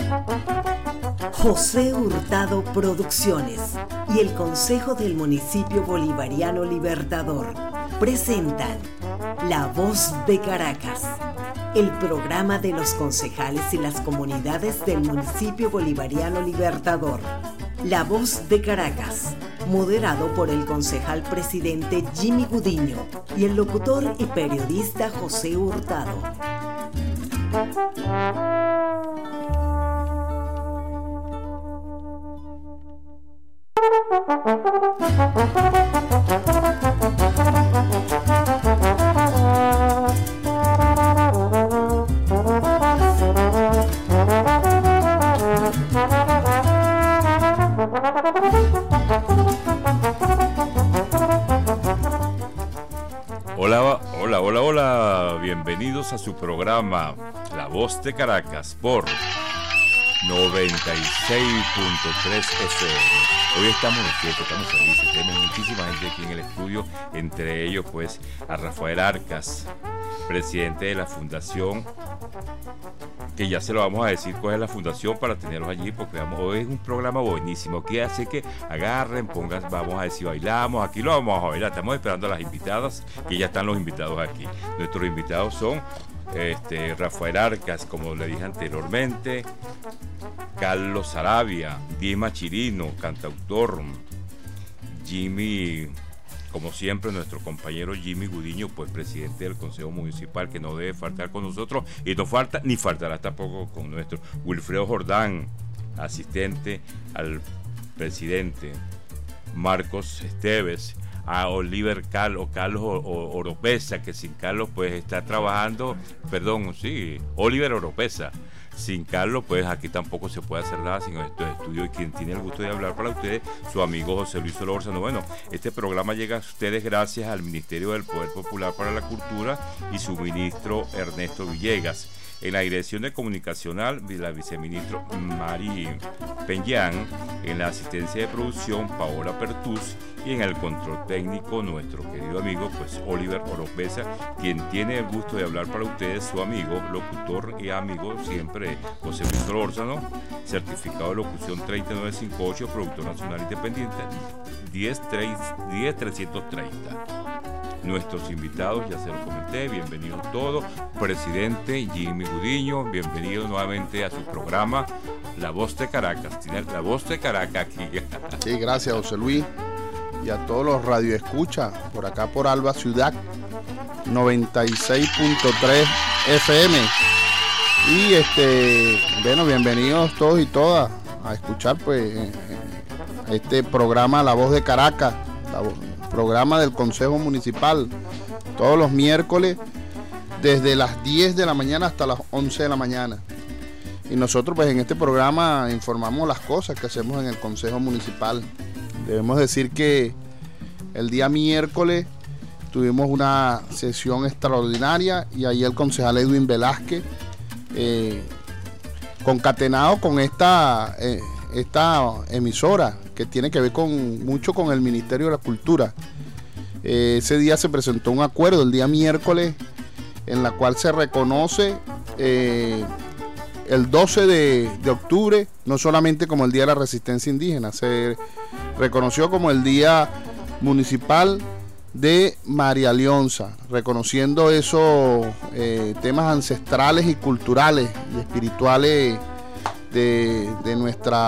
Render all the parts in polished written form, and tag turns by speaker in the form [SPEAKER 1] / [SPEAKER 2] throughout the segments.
[SPEAKER 1] José Hurtado Producciones y el Consejo del Municipio Bolivariano Libertador presentan La Voz de Caracas, el programa de los concejales y las comunidades del Municipio Bolivariano Libertador. La Voz de Caracas, moderado por el concejal presidente Jimmy Gudiño y el locutor y periodista José Hurtado.
[SPEAKER 2] Hola, bienvenidos a su programa La Voz de Caracas por 96.3 FM. Hoy estamos de fiesta, estamos felices, tenemos muchísima gente aquí en el estudio, entre ellos pues a Rafael Arcas, presidente de la fundación, que ya se lo vamos a decir cuál es la fundación para tenerlos allí, porque hoy es un programa buenísimo, que hace que agarren, pongan, vamos a decir, bailamos, aquí lo vamos a bailar, estamos esperando a las invitadas, que ya están los invitados aquí. Nuestros invitados son Rafael Arcas, como le dije anteriormente, Carlos Sarabia, Dima Chirino, cantautor, Jimmy, como siempre, nuestro compañero Jimmy Gudiño, pues presidente del Consejo Municipal, que no debe faltar con nosotros, y no falta, ni faltará tampoco con nuestro Wilfredo Jordán, asistente al presidente, Marcos Esteves, a Carlos Oropesa, que sin Carlos pues está trabajando, Oliver Oropesa. Sin Carlos, pues aquí tampoco se puede hacer nada sin estos estudios. Y quien tiene el gusto de hablar para ustedes, su amigo José Luis Solórzano. Bueno, este programa llega a ustedes gracias al Ministerio del Poder Popular para la Cultura y su ministro Ernesto Villegas. En la dirección de comunicacional, la viceministro Mari Peñán, en la asistencia de producción, Paola Pertús, y en el control técnico, nuestro querido amigo, pues Oliver Oropesa, quien tiene el gusto de hablar para ustedes, su amigo, locutor y amigo siempre, José Luis Solórzano, certificado de locución 3958, productor nacional independiente, 10330. Nuestros invitados, ya se los comenté, bienvenidos todos. Presidente Jimmy Gudiño, bienvenido nuevamente a su programa La Voz de Caracas. Tiene La Voz de Caracas aquí.
[SPEAKER 3] Sí, gracias, José Luis. Y a todos los radioescuchas, por acá por Alba Ciudad, 96.3 FM. Y bueno, bienvenidos todos y todas a escuchar pues este programa La Voz de Caracas, programa del Consejo Municipal, todos los miércoles desde las 10 de la mañana hasta las 11 de la mañana. Y nosotros pues en este programa informamos las cosas que hacemos en el Consejo Municipal. Debemos decir que el día miércoles tuvimos una sesión extraordinaria y ahí el concejal Edwin Velázquez, concatenado con esta emisora que tiene que ver mucho con el Ministerio de la Cultura. Ese día se presentó un acuerdo el día miércoles en la cual se reconoce el 12 de octubre no solamente como el Día de la Resistencia Indígena, se reconoció como el Día Municipal de María Leonza, reconociendo esos temas ancestrales y culturales y espirituales de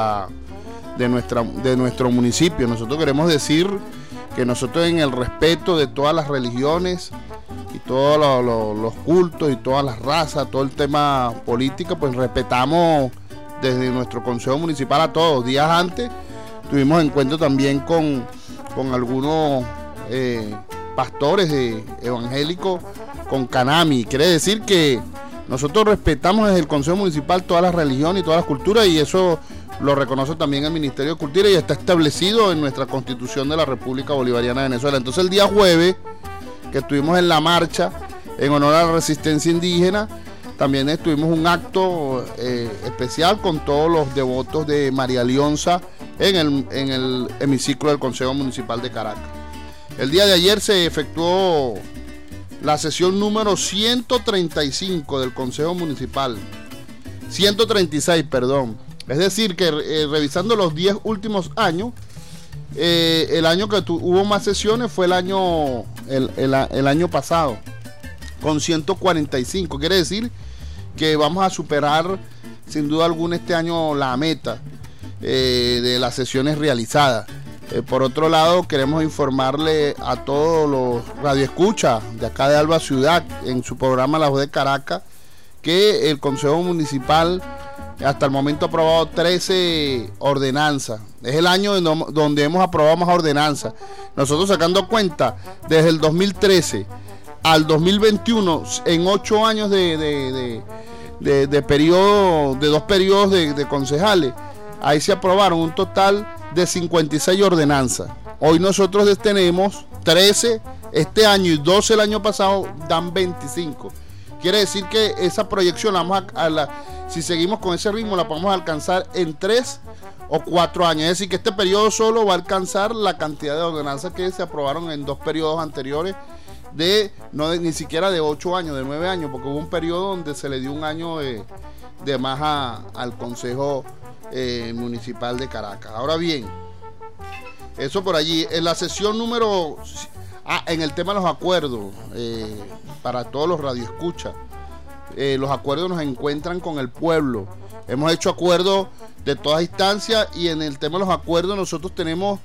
[SPEAKER 3] nuestro municipio. Nosotros queremos decir que nosotros, en el respeto de todas las religiones y todos los cultos y todas las razas, todo el tema político, pues respetamos desde nuestro Consejo Municipal a todos. Días antes tuvimos encuentro también con algunos pastores evangélicos con Canami. Quiere decir que nosotros respetamos desde el Consejo Municipal todas las religiones y todas las culturas, y eso lo reconoce también el Ministerio de Cultura y está establecido en nuestra Constitución de la República Bolivariana de Venezuela. Entonces el día jueves, que estuvimos en la marcha en honor a la resistencia indígena, también estuvimos un acto especial con todos los devotos de María Leonza en el hemiciclo del Consejo Municipal de Caracas. El día de ayer se efectuó la sesión número 135 del Consejo Municipal, 136, perdón. Es decir, que revisando los 10 últimos años, el año que hubo más sesiones fue el año pasado, con 145. Quiere decir que vamos a superar sin duda alguna este año la meta de las sesiones realizadas. Por otro lado, queremos informarle a todos los radioescuchas de acá de Alba Ciudad, en su programa La Voz de Caracas, que el Consejo Municipal hasta el momento ha aprobado 13 ordenanzas. Es el año donde hemos aprobado más ordenanzas. Nosotros, sacando cuenta, desde el 2013 al 2021, en 8 años de periodo, de 2 periodos de concejales, ahí se aprobaron un total de 56 ordenanzas. Hoy nosotros tenemos 13 este año y 12 el año pasado, dan 25. Quiere decir que esa proyección si seguimos con ese ritmo, la podemos alcanzar en 3 o 4 años. Es decir, que este periodo solo va a alcanzar la cantidad de ordenanzas que se aprobaron en 2 periodos anteriores, ni siquiera de 8 años, de 9 años, porque hubo un periodo donde se le dio un año de más al Consejo Municipal de Caracas. Ahora bien, eso por allí. En la sesión número... en el tema de los acuerdos, para todos los radioescuchas, los acuerdos nos encuentran con el pueblo. Hemos hecho acuerdos de todas instancias y en el tema de los acuerdos nosotros tenemos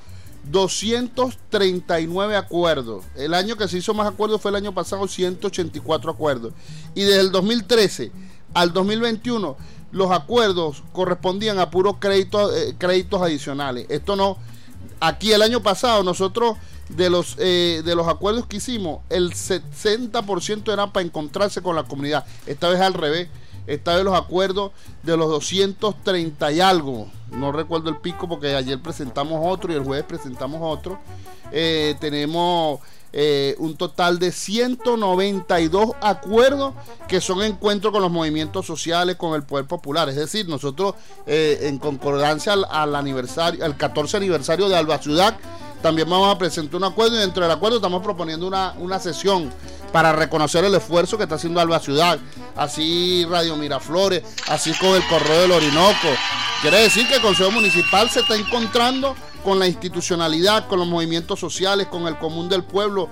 [SPEAKER 3] 239 acuerdos. El año que se hizo más acuerdos fue el año pasado, 184 acuerdos. Y desde el 2013 al 2021 los acuerdos correspondían a puros créditos adicionales. Esto no, aquí el año pasado nosotros de los acuerdos que hicimos, el 60% eran para encontrarse con la comunidad. Esta vez al revés. Esta vez los acuerdos de los 230 y algo, no recuerdo el pico porque ayer presentamos otro y el jueves presentamos otro, tenemos un total de 192 acuerdos que son encuentros con los movimientos sociales, con el poder popular. Es decir, nosotros en concordancia al 14 aniversario de Alba Ciudad, también vamos a presentar un acuerdo, y dentro del acuerdo estamos proponiendo una sesión para reconocer el esfuerzo que está haciendo Alba Ciudad, así Radio Miraflores, así con el Correo del Orinoco. Quiere decir que el Consejo Municipal se está encontrando con la institucionalidad, con los movimientos sociales, con el común del pueblo,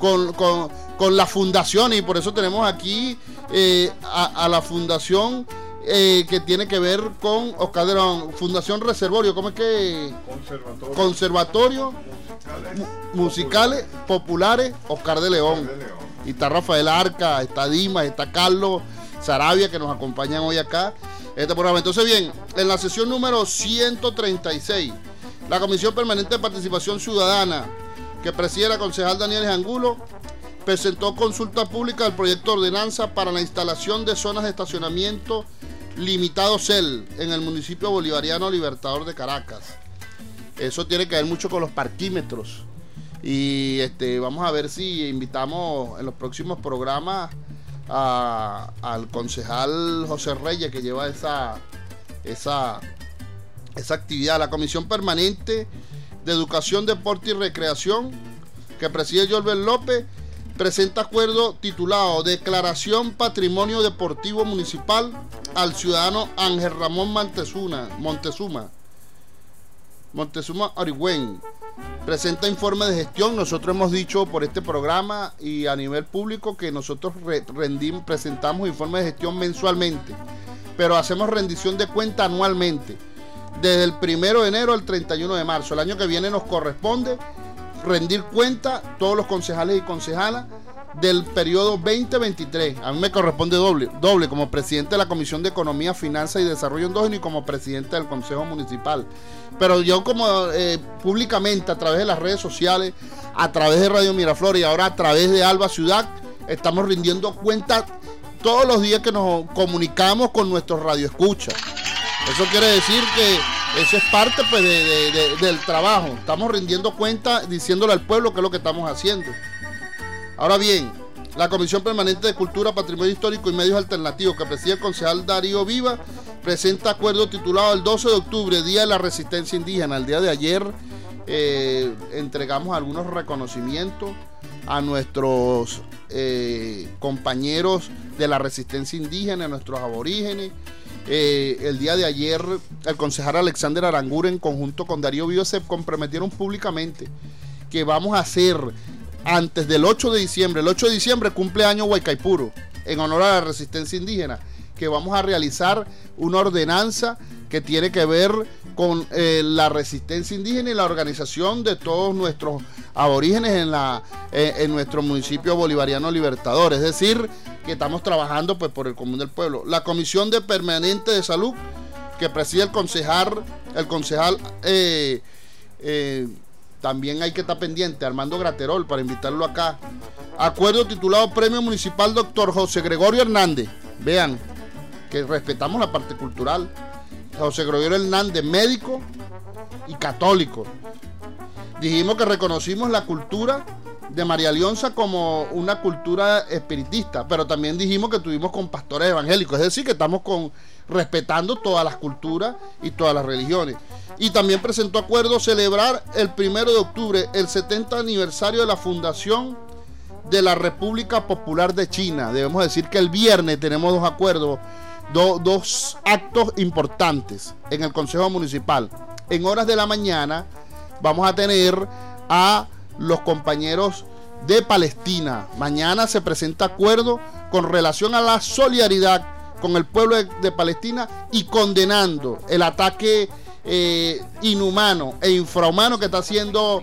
[SPEAKER 3] con las fundaciones, y por eso tenemos aquí a la fundación que tiene que ver con Oscar de León, Fundación Reservorio, ¿cómo es que? Conservatorio Musicales Populares Oscar de León. Y está Rafael Arca, está Dimas, está Carlos Sarabia, que nos acompañan hoy acá este programa. Entonces, bien, en la sesión número 136, la Comisión Permanente de Participación Ciudadana, que preside la concejal Daniela Angulo, presentó consulta pública del proyecto de ordenanza para la instalación de zonas de estacionamiento limitado CEL en el municipio bolivariano Libertador de Caracas. Eso tiene que ver mucho con los parquímetros. Y vamos a ver si invitamos en los próximos programas al concejal José Reyes, que lleva esa actividad. La Comisión Permanente de Educación, Deporte y Recreación, que preside Jorber López, presenta acuerdo titulado Declaración Patrimonio Deportivo Municipal al ciudadano Ángel Ramón Montezuma Origüen. Presenta informe de gestión. Nosotros hemos dicho por este programa y a nivel público que nosotros presentamos informes de gestión mensualmente, pero hacemos rendición de cuenta anualmente, desde el 1 de enero al 31 de marzo. El año que viene nos corresponde rendir cuenta todos los concejales y concejalas del periodo 2023. A mí me corresponde doble como presidente de la Comisión de Economía, Finanzas y Desarrollo Endógeno y como presidente del Consejo Municipal. Pero yo como públicamente, a través de las redes sociales, a través de Radio Miraflores y ahora a través de Alba Ciudad, estamos rindiendo cuenta todos los días que nos comunicamos con nuestros radioescuchas. Eso quiere decir que eso es parte pues, del trabajo. Estamos rindiendo cuenta, diciéndole al pueblo qué es lo que estamos haciendo. Ahora bien, la Comisión Permanente de Cultura, Patrimonio Histórico y Medios Alternativos, que preside el concejal Darío Viva, presenta acuerdo titulado el 12 de octubre, Día de la Resistencia Indígena. El día de ayer entregamos algunos reconocimientos a nuestros compañeros de la resistencia indígena, a nuestros aborígenes, el día de ayer el concejal Alexander Aranguren en conjunto con Darío Vío se comprometieron públicamente que vamos a hacer antes del 8 de diciembre, el 8 de diciembre cumpleaños Huaycaipuro, en honor a la resistencia indígena, que vamos a realizar una ordenanza que tiene que ver con la resistencia indígena y la organización de todos nuestros aborígenes en nuestro municipio bolivariano Libertador. Es decir, que estamos trabajando pues por el común del pueblo. La Comisión de Permanente de Salud, que preside el concejal también hay que estar pendiente, Armando Graterol, para invitarlo acá. Acuerdo titulado Premio Municipal Dr. José Gregorio Hernández. Vean que respetamos la parte cultural. José Gregorio Hernández, médico y católico. Dijimos que reconocimos la cultura de María Leonza como una cultura espiritista, pero también dijimos que estuvimos con pastores evangélicos, es decir, que estamos respetando todas las culturas y todas las religiones. Y también presentó acuerdo celebrar el 1 de octubre el 70 aniversario de la fundación de la República Popular de China. Debemos decir que el viernes tenemos dos acuerdos, dos actos importantes en el Consejo Municipal. En horas de la mañana vamos a tener a los compañeros de Palestina. Mañana se presenta acuerdo con relación a la solidaridad con el pueblo de Palestina y condenando el ataque inhumano e infrahumano que está haciendo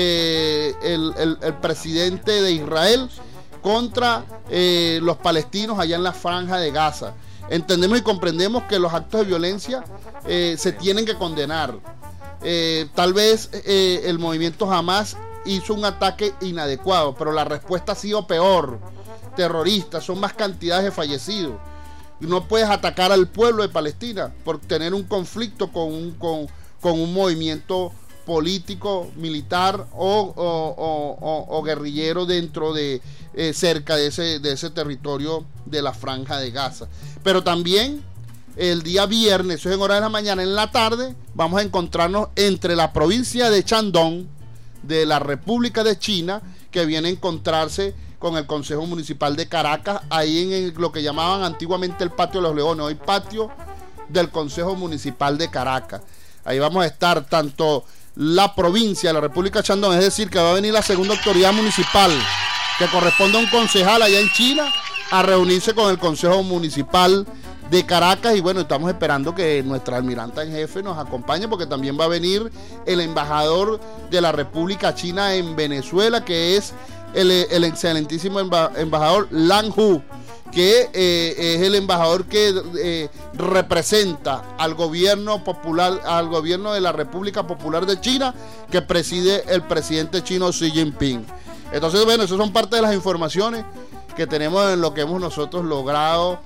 [SPEAKER 3] el presidente de Israel contra los palestinos allá en la franja de Gaza. Entendemos y comprendemos que los actos de violencia se tienen que condenar. Tal vez el movimiento Hamas hizo un ataque inadecuado, pero la respuesta ha sido peor, terrorista, son más cantidades de fallecidos. No puedes atacar al pueblo de Palestina por tener un conflicto con un movimiento político, militar o guerrillero dentro de cerca de ese territorio de la franja de Gaza. Pero también el día viernes, eso es en horas de la mañana, en la tarde, vamos a encontrarnos entre la provincia de Shandong de la República de China, que viene a encontrarse con el Consejo Municipal de Caracas, ahí en lo que llamaban antiguamente el Patio de los Leones, hoy Patio del Consejo Municipal de Caracas. Ahí vamos a estar tanto la provincia de la República de Shandong, es decir, que va a venir la segunda autoridad municipal, que corresponde a un concejal allá en China, a reunirse con el Consejo Municipal de Caracas. Y bueno, estamos esperando que nuestra almiranta en jefe nos acompañe, porque también va a venir el embajador de la República China en Venezuela, que es el excelentísimo embajador Lan Hu, que es el embajador que representa al gobierno popular, al gobierno de la República Popular de China, que preside el presidente chino Xi Jinping. Entonces, bueno, esas son parte de las informaciones que tenemos en lo que hemos nosotros logrado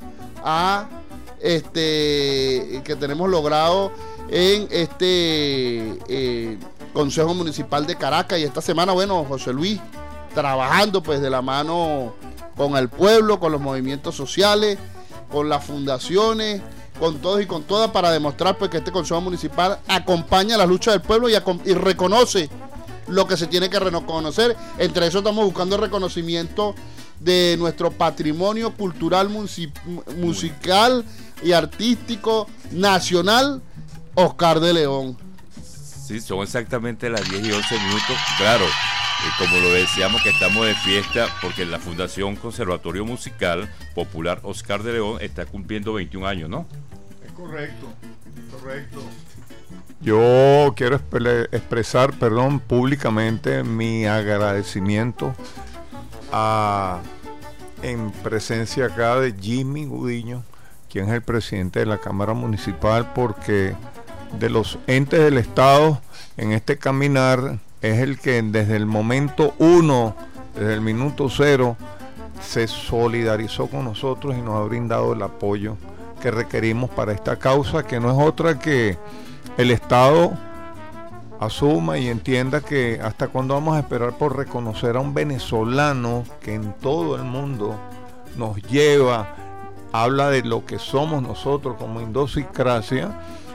[SPEAKER 3] en este Consejo Municipal de Caracas. Y esta semana, bueno, José Luis, trabajando pues de la mano con el pueblo, con los movimientos sociales, con las fundaciones, con todos y con todas, para demostrar pues que este Consejo Municipal acompaña la lucha del pueblo y reconoce lo que se tiene que reconocer. Entre eso estamos buscando el reconocimiento de nuestro patrimonio cultural, musical y artístico nacional, Oscar de León.
[SPEAKER 2] Sí, son exactamente las 10 y 11 minutos, claro. Como lo decíamos, que estamos de fiesta porque la Fundación Conservatorio Musical Popular Oscar de León está cumpliendo 21 años, ¿no?
[SPEAKER 4] Es correcto. Yo quiero expresar, públicamente mi agradecimiento en presencia acá de Jimmy Gudiño, quien es el presidente de la Cámara Municipal, porque de los entes del Estado en este caminar es el que desde el momento 1, desde el minuto 0, se solidarizó con nosotros y nos ha brindado el apoyo que requerimos para esta causa, que no es otra que el Estado asuma y entienda que hasta cuándo vamos a esperar por reconocer a un venezolano que en todo el mundo nos lleva, habla de lo que somos nosotros como idiosincrasia.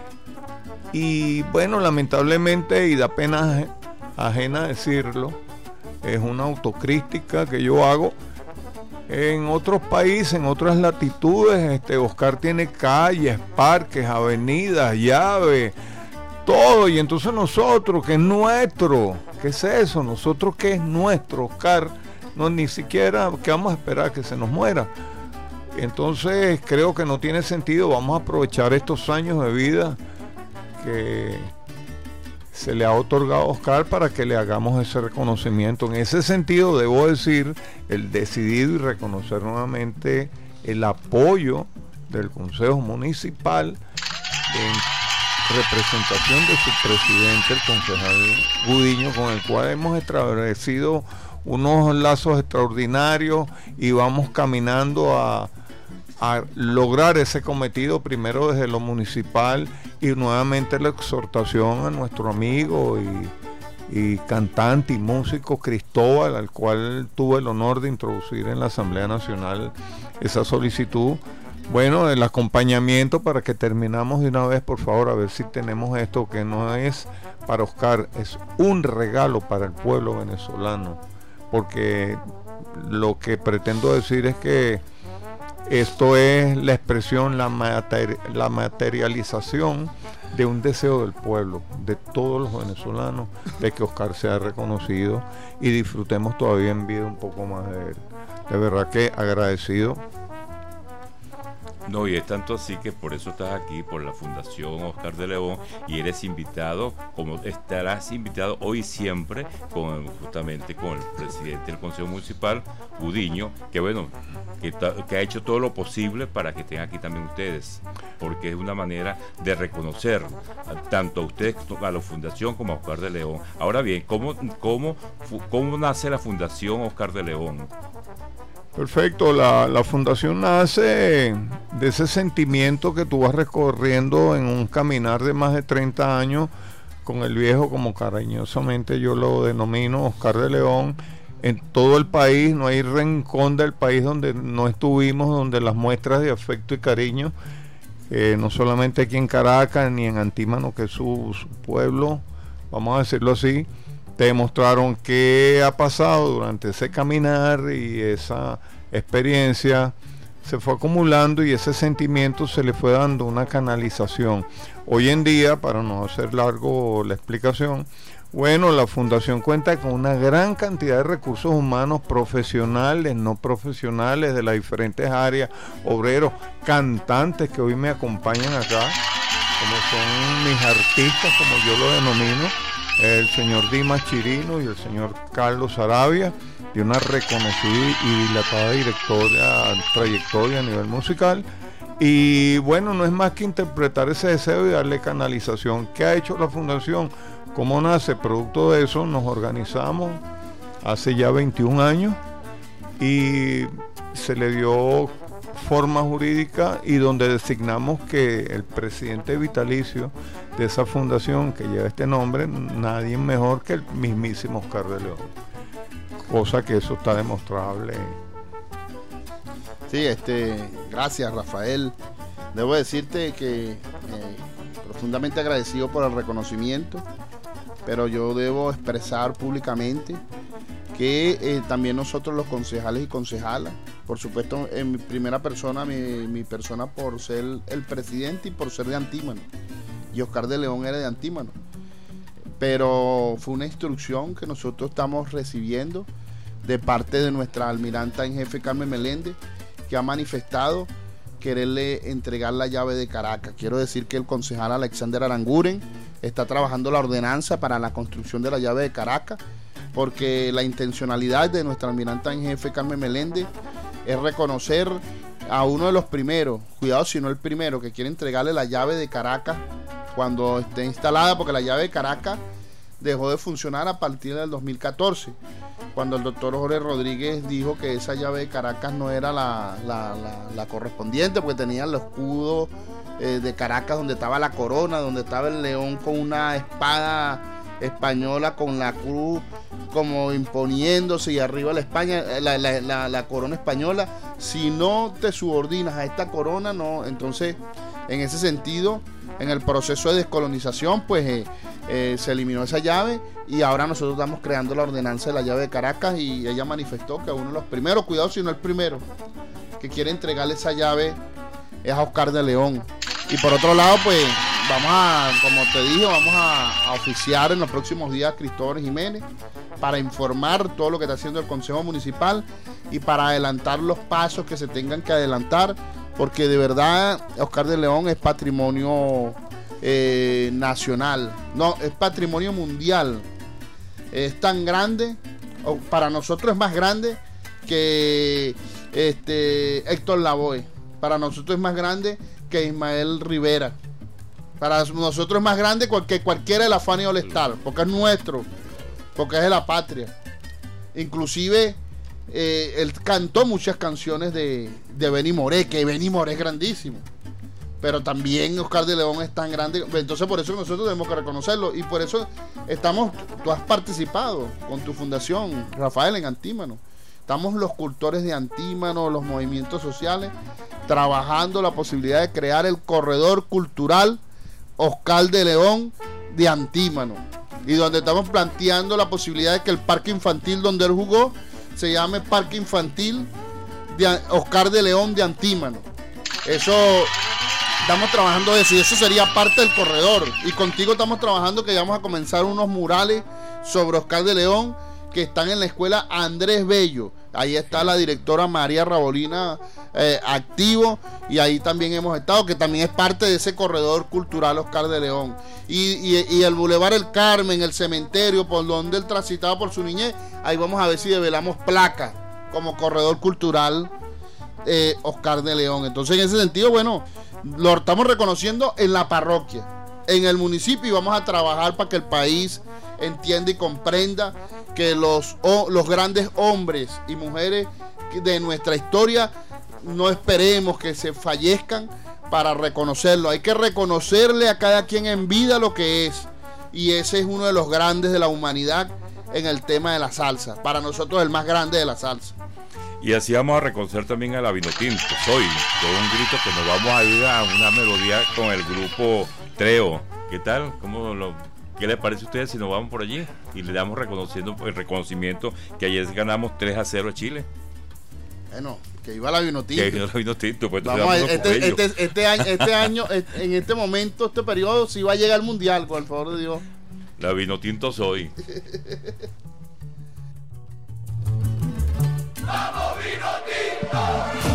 [SPEAKER 4] Y bueno, lamentablemente, y da pena ajena decirlo, es una autocrítica que yo hago. En otros países, en otras latitudes, Oscar tiene calles, parques, avenidas, llaves, todo. Y entonces nosotros, que es nuestro, ¿qué es eso? Nosotros, que es nuestro, Oscar, no, ni siquiera que vamos a esperar que se nos muera. Entonces creo que no tiene sentido. Vamos a aprovechar estos años de vida que se le ha otorgado a Oscar para que le hagamos ese reconocimiento. En ese sentido, debo decir, el decidido y reconocer nuevamente el apoyo del Consejo Municipal en representación de su presidente, el concejal Gudiño, con el cual hemos establecido unos lazos extraordinarios y vamos caminando a lograr ese cometido, primero desde lo municipal, y nuevamente la exhortación a nuestro amigo y cantante y músico Cristóbal, al cual tuve el honor de introducir en la Asamblea Nacional esa solicitud. Bueno, el acompañamiento para que terminamos de una vez, por favor, a ver si tenemos esto, que no es para Oscar, es un regalo para el pueblo venezolano, porque lo que pretendo decir es que esto es la expresión, la materialización de un deseo del pueblo, de todos los venezolanos, de que Oscar sea reconocido y disfrutemos todavía en vida un poco más de él. De verdad que agradecido.
[SPEAKER 2] No, y es tanto así que por eso estás aquí, por la Fundación Oscar de León, y eres invitado, como estarás invitado hoy y siempre, justamente con el presidente del Consejo Municipal, Gudiño, que bueno, que ha hecho todo lo posible para que estén aquí también ustedes, porque es una manera de reconocer tanto a ustedes, a la Fundación, como a Oscar de León. Ahora bien, ¿cómo nace la Fundación Oscar de León?
[SPEAKER 4] Perfecto, la fundación nace de ese sentimiento que tú vas recorriendo en un caminar de más de 30 años con el viejo, como cariñosamente yo lo denomino, Oscar de León. En todo el país, no hay rincón del país donde no estuvimos, donde las muestras de afecto y cariño, no solamente aquí en Caracas ni en Antímano, que es su pueblo, vamos a decirlo así, te demostraron qué ha pasado durante ese caminar, y esa experiencia se fue acumulando y ese sentimiento se le fue dando una canalización. Hoy en día, para no hacer largo la explicación, bueno, la fundación cuenta con una gran cantidad de recursos humanos, profesionales, no profesionales, de las diferentes áreas, obreros, cantantes que hoy me acompañan acá, como son mis artistas, como yo lo denomino, el señor Dimas Chirino y el señor Carlos Arabia, de una reconocida y dilatada trayectoria a nivel musical. Y bueno, no es más que interpretar ese deseo y darle canalización. ¿Qué ha hecho la fundación? ¿Cómo nace? Producto de eso nos organizamos hace ya 21 años y se le dio forma jurídica, y donde designamos que el presidente vitalicio de esa fundación que lleva este nombre, nadie mejor que el mismísimo Oscar de León, cosa que eso está demostrable.
[SPEAKER 3] Sí, gracias, Rafael. Debo decirte que profundamente agradecido por el reconocimiento, pero yo debo expresar públicamente que también nosotros, los concejales y concejalas, por supuesto en mi primera persona, mi persona por ser el presidente y por ser de Antímano, y Oscar de León era de Antímano, pero fue una instrucción que nosotros estamos recibiendo de parte de nuestra almiranta en jefe Carmen Meléndez, que ha manifestado quererle entregar la llave de Caracas. Quiero decir que el concejal Alexander Aranguren está trabajando la ordenanza para la construcción de la llave de Caracas, porque la intencionalidad de nuestra almiranta en jefe Carmen Meléndez es reconocer a uno de los primeros, cuidado si no el primero, que quiere entregarle la llave de Caracas cuando esté instalada, porque la llave de Caracas dejó de funcionar a partir del 2014, cuando el doctor Jorge Rodríguez dijo que esa llave de Caracas no era la correspondiente, porque tenía el escudo de Caracas donde estaba la corona, donde estaba el león con una espada española con la cruz como imponiéndose, y arriba la España, la corona española. Si no te subordinas a esta corona, no. Entonces, en ese sentido, en el proceso de descolonización, pues se eliminó esa llave y ahora nosotros estamos creando la ordenanza de la llave de Caracas, y ella manifestó que uno de los primeros, cuidado si no el primero, que quiere entregarle esa llave es a Oscar de León. Y por otro lado, pues como te dije, vamos a oficiar en los próximos días a Cristóbal Jiménez para informar todo lo que está haciendo el Consejo Municipal y para adelantar los pasos que se tengan que adelantar, porque de verdad Oscar de León es patrimonio nacional, no, es patrimonio mundial. Es tan grande, para nosotros es más grande que Héctor Lavoe, para nosotros es más grande que Ismael Rivera, para nosotros es más grande que cualquiera de la Fania All Star, porque es nuestro, porque es de la patria. Inclusive él cantó muchas canciones de Benny Moré, que Benny Moré es grandísimo, pero también Oscar de León es tan grande. Entonces por eso nosotros tenemos que reconocerlo, y por eso tú has participado con tu fundación, Rafael, en Antímano. Estamos los cultores de Antímano, los movimientos sociales, trabajando la posibilidad de crear el corredor cultural Oscar de León de Antímano, y donde estamos planteando la posibilidad de que el parque infantil donde él jugó se llame Parque Infantil de Oscar de León de Antímano. Eso estamos trabajando eso, y eso sería parte del corredor. Y contigo estamos trabajando que vamos a comenzar unos murales sobre Oscar de León que están en la escuela Andrés Bello. Ahí está la directora María Rabolina activo, y ahí también hemos estado, que también es parte de ese corredor cultural Oscar de León. Y el Boulevard El Carmen, el cementerio por donde él transitaba por su niñez, ahí vamos a ver si develamos placas como corredor cultural Oscar de León. Entonces en ese sentido, bueno, lo estamos reconociendo en la parroquia, en el municipio, y vamos a trabajar para que el país entienda y comprenda que los grandes hombres y mujeres de nuestra historia no esperemos que se fallezcan para reconocerlo. Hay que reconocerle a cada quien en vida lo que es, y ese es uno de los grandes de la humanidad en el tema de la salsa. Para nosotros el más grande de la salsa.
[SPEAKER 2] Y así vamos a reconocer también a la Vinotinto, Soy, con un grito que nos vamos a ir a una melodía con el grupo Treo. ¿Qué tal? ¿Qué les parece a ustedes si nos vamos por allí y le damos el reconocimiento que ayer ganamos 3-0 a Chile?
[SPEAKER 3] Bueno, que iba la Vinotinto.
[SPEAKER 2] Que iba la Vinotinto, pues
[SPEAKER 3] vamos este año, en este momento, este periodo, sí va a llegar al Mundial, por el favor de Dios.
[SPEAKER 2] La Vinotinto Soy.
[SPEAKER 5] ¡Vamos, Vinotinto!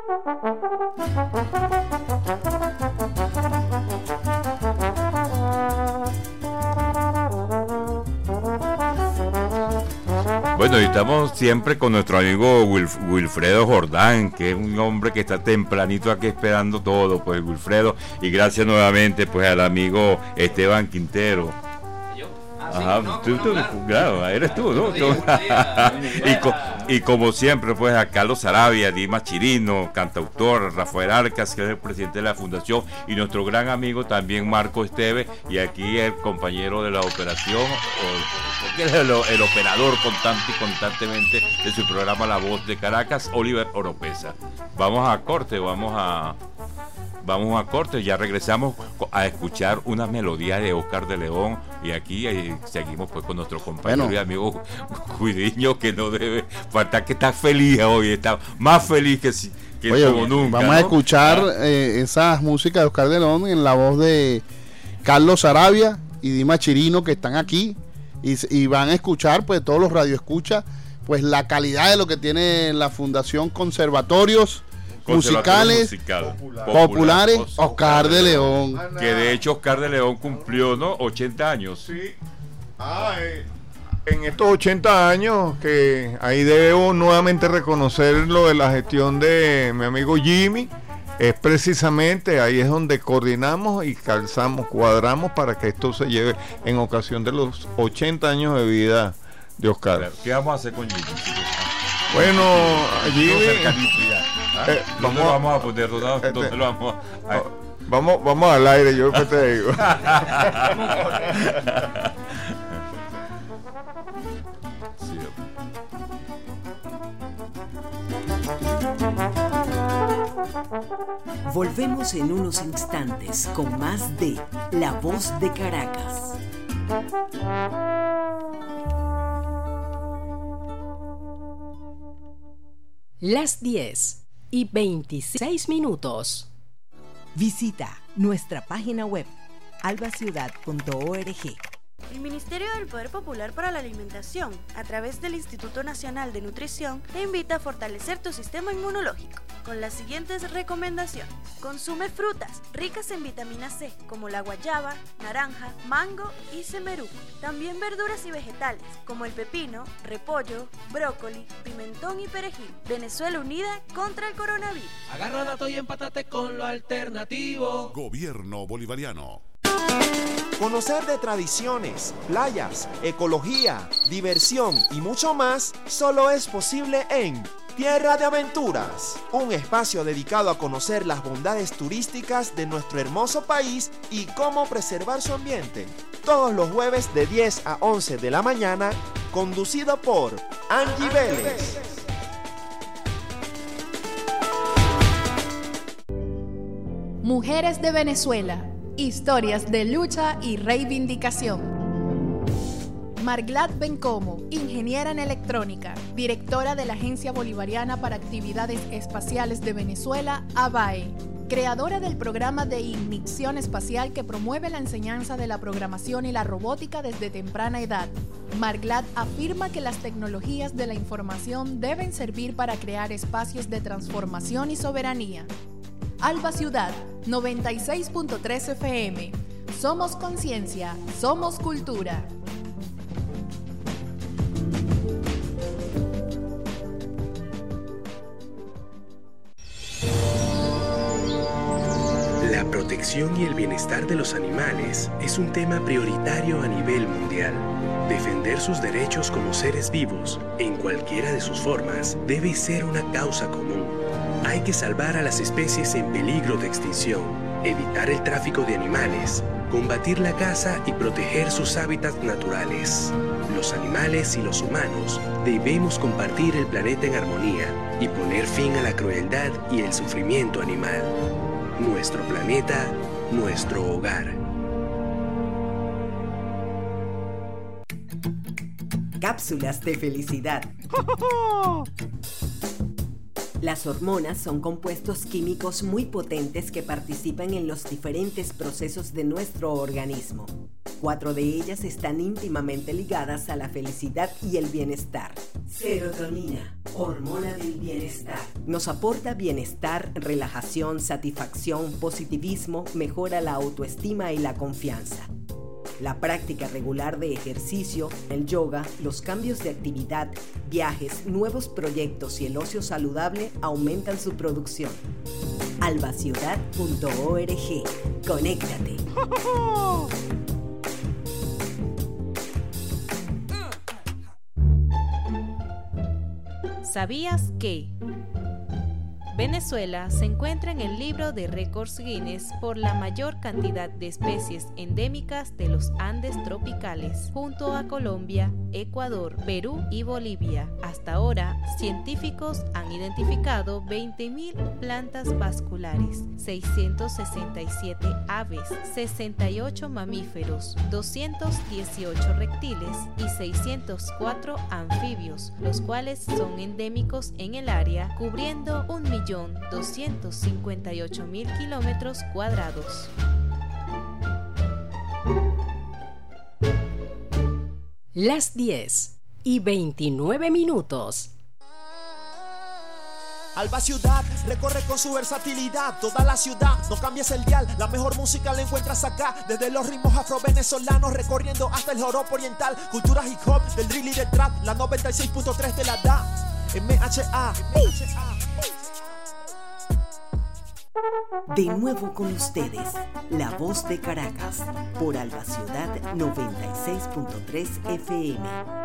[SPEAKER 2] Bueno, y estamos siempre con nuestro amigo Wilfredo Jordán, que es un hombre que está tempranito aquí esperando todo, pues Wilfredo, y gracias nuevamente pues al amigo Esteban Quintero. Ajá, no, tú, claro, eres tú, ¿no? Y como siempre, pues a Carlos Sarabia, Dima Chirino, cantautor, Rafael Arcas, que es el presidente de la fundación, y nuestro gran amigo también Marco Esteve, y aquí el compañero de la operación, el operador constantemente de su programa La Voz de Caracas, Oliver Oropesa. Vamos a corte, ya regresamos a escuchar una melodía de Oscar de León, y aquí seguimos pues con nuestro compañero y amigo Gudiño, que no debe faltar, que está feliz hoy, está más feliz que
[SPEAKER 3] oye,
[SPEAKER 2] como nunca.
[SPEAKER 3] Vamos, ¿no?, a escuchar esas músicas de Oscar de León en la voz de Carlos Sarabia y Dima Chirino, que están aquí, y van a escuchar pues todos los radioescuchas pues la calidad de lo que tiene la Fundación Conservatorios Musicales Populares Oscar de León,
[SPEAKER 2] que de hecho Oscar de León cumplió, ¿no?, 80 años.
[SPEAKER 4] Sí. En estos 80 años, que ahí debo nuevamente reconocer lo de la gestión de mi amigo Jimmy, es precisamente ahí es donde coordinamos y cuadramos para que esto se lleve en ocasión de los 80 años de vida de Oscar.
[SPEAKER 2] ¿Qué vamos a hacer con Jimmy?
[SPEAKER 4] Bueno, Jimmy,
[SPEAKER 2] ¿dónde lo vamos a poner? ¿Dónde lo vamos a...?
[SPEAKER 4] Vamos al aire, yo que te digo.
[SPEAKER 1] Volvemos en unos instantes con más de La Voz de Caracas.
[SPEAKER 6] Las 10:26.
[SPEAKER 1] Visita nuestra página web albaciudad.org.
[SPEAKER 7] El Ministerio del Poder Popular para la Alimentación, a través del Instituto Nacional de Nutrición, te invita a fortalecer tu sistema inmunológico con las siguientes recomendaciones. Consume frutas ricas en vitamina C, como la guayaba, naranja, mango y semeruco. También verduras y vegetales, como el pepino, repollo, brócoli, pimentón y perejil. Venezuela unida contra el coronavirus.
[SPEAKER 8] Agarra dato y empátate con lo alternativo.
[SPEAKER 9] Gobierno bolivariano.
[SPEAKER 10] Conocer de tradiciones, playas, ecología, diversión y mucho más solo es posible en Tierra de Aventuras, un espacio dedicado a conocer las bondades turísticas de nuestro hermoso país y cómo preservar su ambiente. Todos los jueves de 10 a 11 de la mañana, conducido por Angie Vélez.
[SPEAKER 11] Mujeres de Venezuela. Historias de lucha y reivindicación. Marglat Bencomo, ingeniera en electrónica, directora de la Agencia Bolivariana para Actividades Espaciales de Venezuela, ABAE, creadora del programa de ignición espacial que promueve la enseñanza de la programación y la robótica desde temprana edad. Marglat afirma que las tecnologías de la información deben servir para crear espacios de transformación y soberanía. Alba Ciudad, 96.3 FM. Somos conciencia, somos cultura.
[SPEAKER 12] La protección y el bienestar de los animales es un tema prioritario a nivel mundial. Defender sus derechos como seres vivos, en cualquiera de sus formas, debe ser una causa común. Hay que salvar a las especies en peligro de extinción, evitar el tráfico de animales, combatir la caza y proteger sus hábitats naturales. Los animales y los humanos debemos compartir el planeta en armonía y poner fin a la crueldad y el sufrimiento animal. Nuestro planeta, nuestro hogar.
[SPEAKER 1] Cápsulas de felicidad. Las hormonas son compuestos químicos muy potentes que participan en los diferentes procesos de nuestro organismo. 4 de ellas están íntimamente ligadas a la felicidad y el bienestar. Serotonina, hormona del bienestar. Nos aporta bienestar, relajación, satisfacción, positivismo, mejora la autoestima y la confianza. La práctica regular de ejercicio, el yoga, los cambios de actividad, viajes, nuevos proyectos y el ocio saludable aumentan su producción. albaciudad.org. Conéctate.
[SPEAKER 13] ¿Sabías que Venezuela se encuentra en el libro de récords Guinness por la mayor cantidad de especies endémicas de los Andes tropicales, junto a Colombia, Ecuador, Perú y Bolivia? Hasta ahora, científicos han identificado 20.000 plantas vasculares, 667 aves, 68 mamíferos, 218 reptiles y 604 anfibios, los cuales son endémicos en el área, cubriendo 1.258.000 kilómetros cuadrados.
[SPEAKER 6] Las 10:29.
[SPEAKER 10] Alba Ciudad recorre con su versatilidad toda la ciudad, no cambies el dial, la mejor música la encuentras acá, desde los ritmos afro-venezolanos recorriendo hasta el joropo oriental, cultura hip hop, del drill y del trap, la 96.3 te la da, MHA.
[SPEAKER 1] De nuevo con ustedes, La Voz de Caracas, por Alba Ciudad 96.3 FM.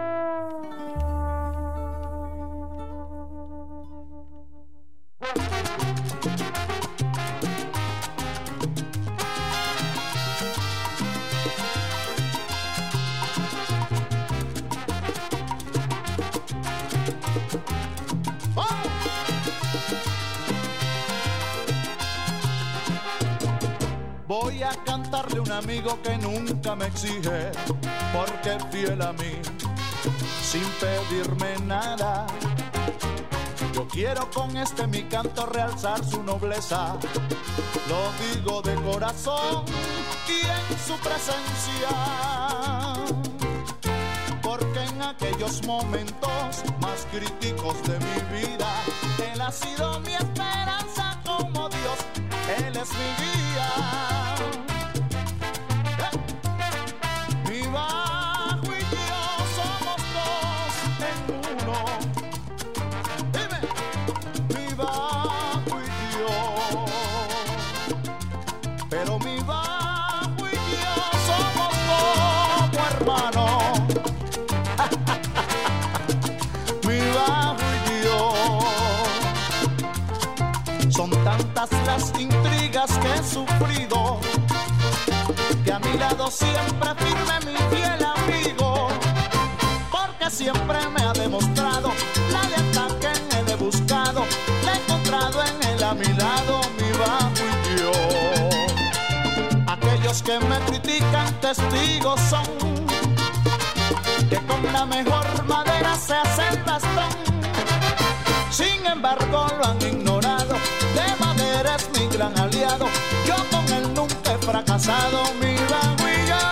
[SPEAKER 14] Voy a cantarle a un amigo que nunca me exige, porque es fiel a mí, sin pedirme nada. Yo quiero con este mi canto realzar su nobleza, lo digo de corazón y en su presencia, porque en aquellos momentos más críticos de mi vida, él ha sido mi esperanza como Dios, él es mi guía. Mi bajo y yo somos dos en uno. Dime, mi bajo y yo. Pero mi bajo y yo somos como hermanos. Mi bajo y yo. Son tantas las intrigas que he sufrido, que a mi lado siempre firme mi fiel amigo, porque siempre me ha demostrado la lealtad que en él he buscado, la he encontrado en él a mi lado, mi bajo y yo. Aquellos que me critican testigos son, que con la mejor madera se hacen bastón, sin embargo lo han ignorado, de madera es mi gran aliado, yo con él nunca he fracasado, mi bajo y yo.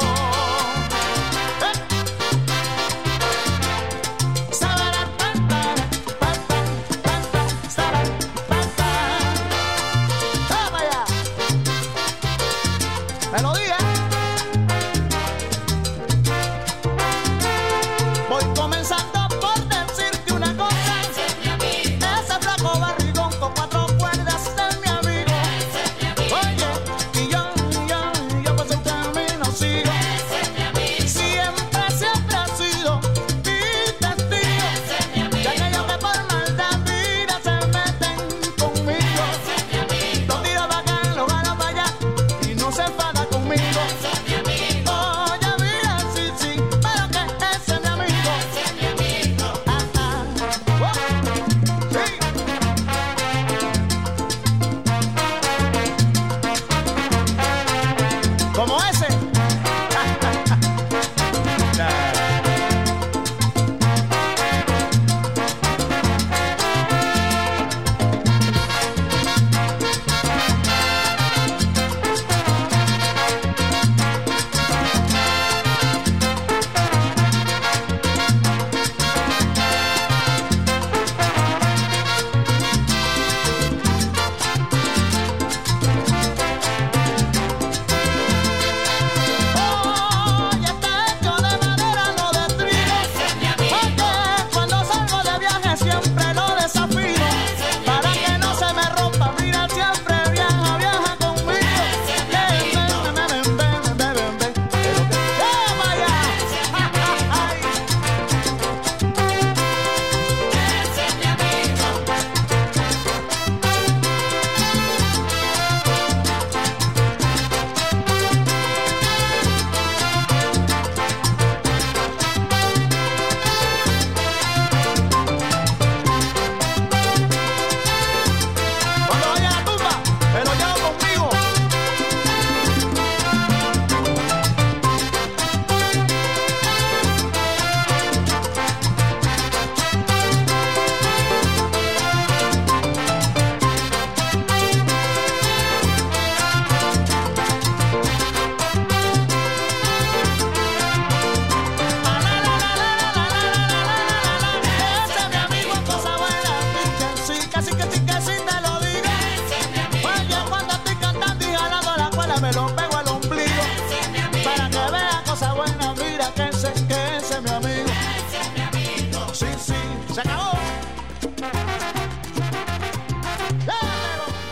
[SPEAKER 14] Melodía. Voy comenzando por decirte una cosa, ese flaco barrigón con 4 cuerdas es mi amigo. Oye, y yo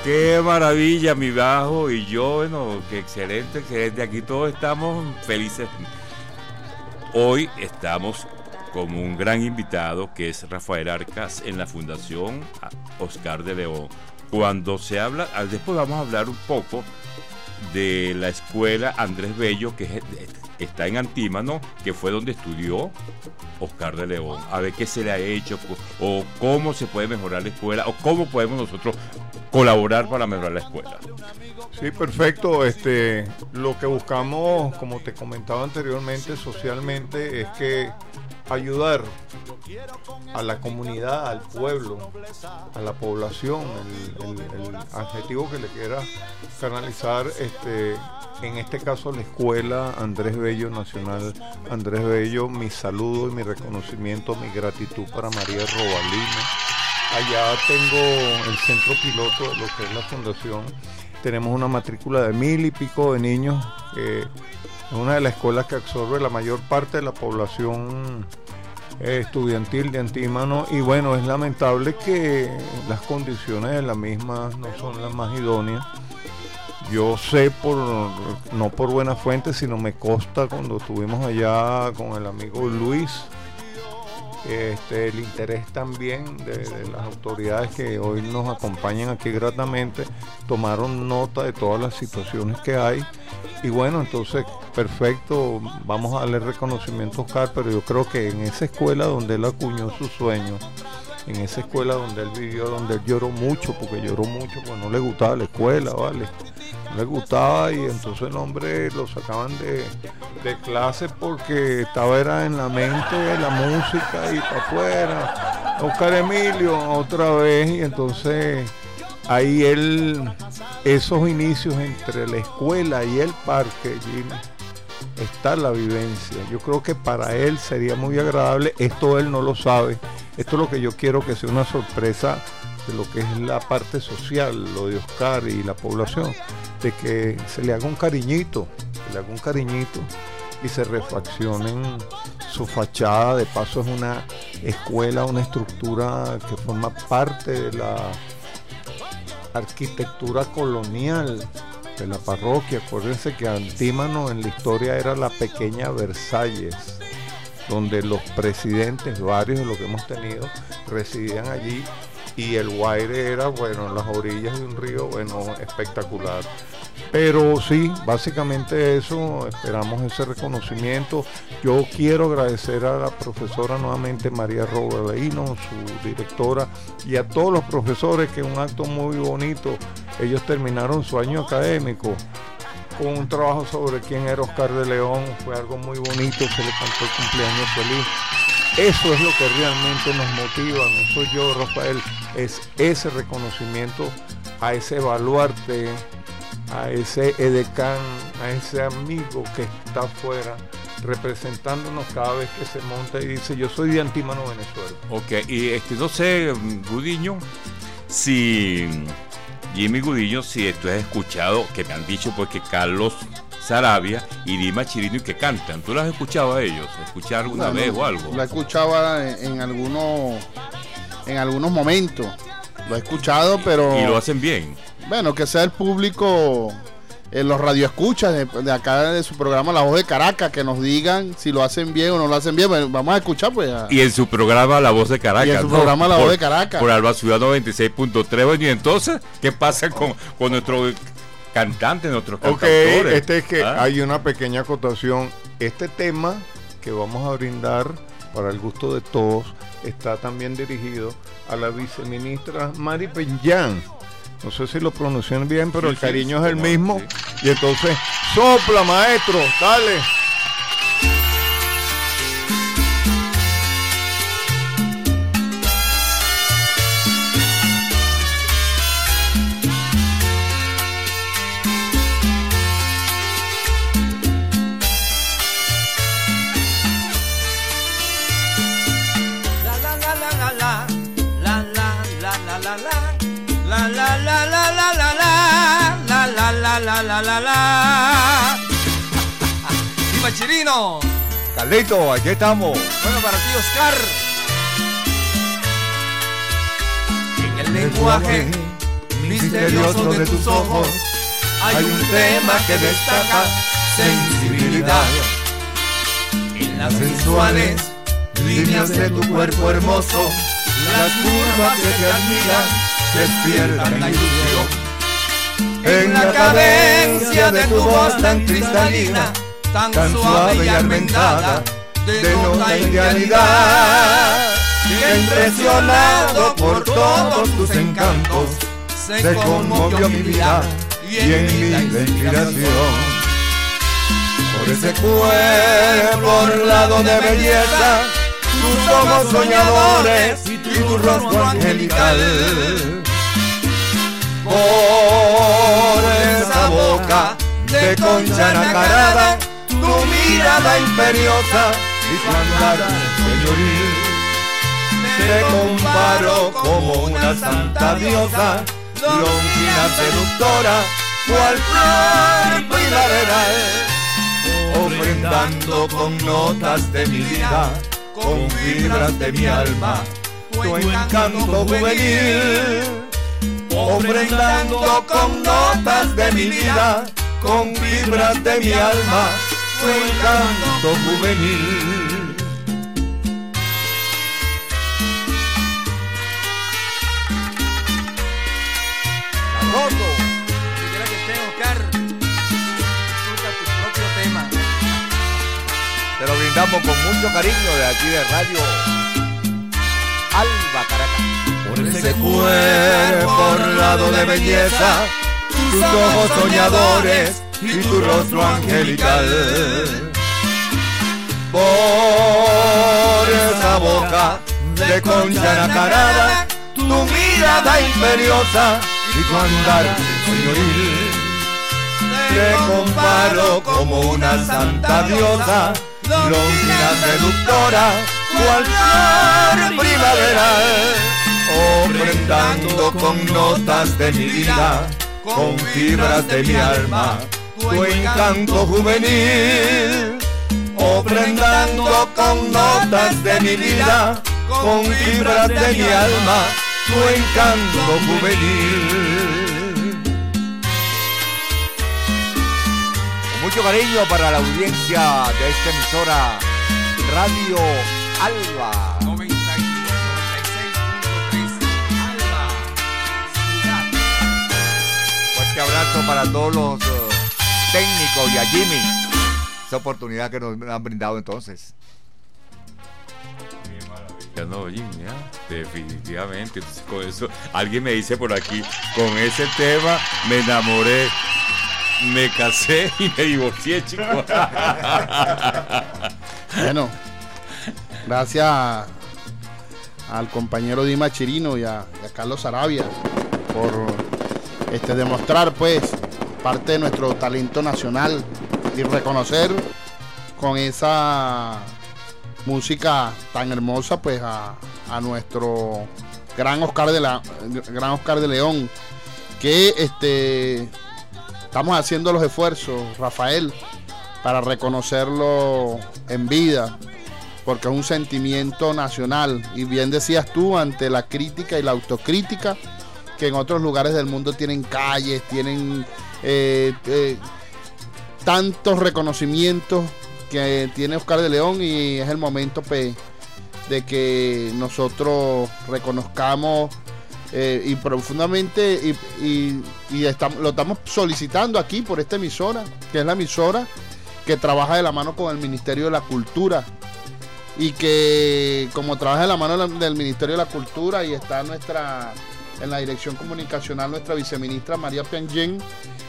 [SPEAKER 2] Qué maravilla, mi bajo y yo, bueno, qué excelente, excelente. Aquí todos estamos felices. Hoy estamos con un gran invitado que es Rafael Arcas en la Fundación Oscar de León. Cuando se habla, después vamos a hablar un poco de la escuela Andrés Bello, que está en Antímano, que fue donde estudió Oscar de León. A ver qué se le ha hecho, o cómo se puede mejorar la escuela, o cómo podemos nosotros colaborar para mejorar la escuela.
[SPEAKER 4] Sí, perfecto. Lo que buscamos, como te comentaba anteriormente, socialmente, es que ayudar a la comunidad, al pueblo, a la población, el adjetivo que le quiera canalizar, en este caso la escuela Andrés Bello, Nacional Andrés Bello. Mi saludo y mi reconocimiento, mi gratitud para María Robalino. Allá tengo el centro piloto de lo que es la fundación. Tenemos una matrícula de 1,000 y pico de niños. Es una de las escuelas que absorbe la mayor parte de la población estudiantil de Antímano, y bueno, es lamentable que las condiciones de la misma no son las más idóneas. Yo sé, no por buena fuente, sino me consta cuando estuvimos allá con el amigo Luis, el interés también de las autoridades que hoy nos acompañan aquí gratamente, tomaron nota de todas las situaciones que hay, y bueno, entonces perfecto, vamos a darle reconocimiento a Oscar, pero yo creo que en esa escuela donde él acuñó sus sueños, en esa escuela donde él vivió, donde él lloró mucho, porque no le gustaba la escuela, ¿vale? No le gustaba, y entonces el hombre lo sacaban de clase porque era en la mente la música y para afuera. Oscar Emilio otra vez, y entonces ahí esos inicios entre la escuela y el parque, Jimmy, está la vivencia. Yo creo que para él sería muy agradable, esto él no lo sabe, esto es lo que yo quiero que sea una sorpresa de lo que es la parte social, lo de Oscar y la población, de que se le haga un cariñito y se refaccionen su fachada. De paso es una escuela, una estructura que forma parte de la arquitectura colonial de la parroquia. Acuérdense que Antímano en la historia era la pequeña Versalles, donde los presidentes, varios de los que hemos tenido, residían allí, y el Guaire era, en las orillas de un río, espectacular. Pero sí, básicamente eso, esperamos ese reconocimiento. Yo quiero agradecer a la profesora nuevamente, María Robalino, su directora, y a todos los profesores, que es un acto muy bonito. Ellos terminaron su año académico con un trabajo sobre quién era Oscar de León. Fue algo muy bonito, se le cantó el cumpleaños feliz. Eso es lo que realmente nos motiva, no soy yo, Rafael, es ese reconocimiento a ese baluarte, a ese edecán, a ese amigo que está afuera representándonos cada vez que se monta y dice: yo soy de Antímano, Venezuela.
[SPEAKER 2] Ok, y no sé, Gudiño, Jimmy Gudiño, si tú has escuchado, que me han dicho pues que Carlos Sarabia y Dima Chirino, y que cantan. ¿Tú lo has escuchado a ellos? ¿Escuchar alguna vez o algo?
[SPEAKER 3] Lo he escuchado en algunos momentos. Lo he escuchado, pero...
[SPEAKER 2] Y lo hacen bien.
[SPEAKER 3] Bueno, que sea el público, los radioescuchas de acá de su programa La Voz de Caracas, que nos digan si lo hacen bien o no lo hacen bien. Bueno, vamos a escuchar pues.
[SPEAKER 2] Y en su programa La Voz de Caracas.
[SPEAKER 3] Y en su programa La Voz de Caracas.
[SPEAKER 2] Por Alba Ciudad 96.3. Bueno, y entonces, ¿qué pasa con nuestro cantante, nuestros cantautores?
[SPEAKER 4] Es que hay una pequeña acotación. Este tema que vamos a brindar para el gusto de todos está también dirigido a la viceministra Mari Peñán. No sé si lo pronuncian bien, pero el cariño es el mismo. Sí. Y entonces, sopla, maestro, dale.
[SPEAKER 15] ¡Viva Chirino!
[SPEAKER 16] Carlito, aquí estamos.
[SPEAKER 15] Bueno, para ti, Oscar. En el lenguaje misterioso
[SPEAKER 16] misterioso de tus ojos hay un tema que destaca sensibilidad. En las sensuales líneas de tu cuerpo hermoso, las curvas que te admiran despiertan la ilusión. En la cadencia de tu voz tan cristalina, tan suave y armentada, denota idealidad. Impresionado por todos tus encantos, se conmovió mi vida y en mí la inspiración. Por ese cuerpo orlado de belleza, tus ojos soñadores y tu rostro angelical. Por esa boca de concha nacarada, tu mirada imperiosa y tu andar señoril. Te comparo como una santa diosa, longina seductora, cual flor primaveral, ofrendando con notas de mi vida, con fibras de mi alma, tu encanto juvenil. Ofrendando con notas de mi vida, con fibras de mi alma, tu encanto juvenil.
[SPEAKER 15] Sabroso, si quiera que esté, Oscar, disfruta tu propio tema.
[SPEAKER 16] Te lo brindamos con mucho cariño de aquí de Radio Alba Caracas. Por ese cuerpo orlado de belleza, tus ojos soñadores y tu rostro angelical. Por esa boca de concha nacarada, tu mirada imperiosa y tu andar señoril. Te comparo como una santa diosa, longina seductora, cual flor primaveral, ofrendando con notas de mi vida, con fibras de mi alma, tu encanto juvenil. Ofrendando con notas de mi vida, con fibras de mi alma, tu encanto juvenil. Con mucho cariño para la audiencia de esta emisora Radio Alba 96.3 Alba Ciudad. Fuerte abrazo para todos los técnicos y a Jimmy, esa oportunidad que nos han brindado entonces.
[SPEAKER 2] No, Jimmy, definitivamente. Entonces, con eso, alguien me dice por aquí, con ese tema me enamoré, me casé y me divorcié, chico.
[SPEAKER 3] Bueno, gracias al compañero Dima Chirino y a Carlos Sarabia por demostrar pues parte de nuestro talento nacional y reconocer con esa música tan hermosa pues a nuestro gran Oscar de León, que estamos haciendo los esfuerzos, Rafael, para reconocerlo en vida, porque es un sentimiento nacional, y bien decías tú, ante la crítica y la autocrítica, que en otros lugares del mundo tienen calles, tienen tantos reconocimientos que tiene Oscar de León, y es el momento pues, de que nosotros reconozcamos y profundamente y lo estamos solicitando aquí por esta emisora, que es la emisora que trabaja de la mano con el Ministerio de la Cultura, y que como trabaja de la mano del Ministerio de la Cultura y está en la dirección comunicacional nuestra viceministra María Piangén,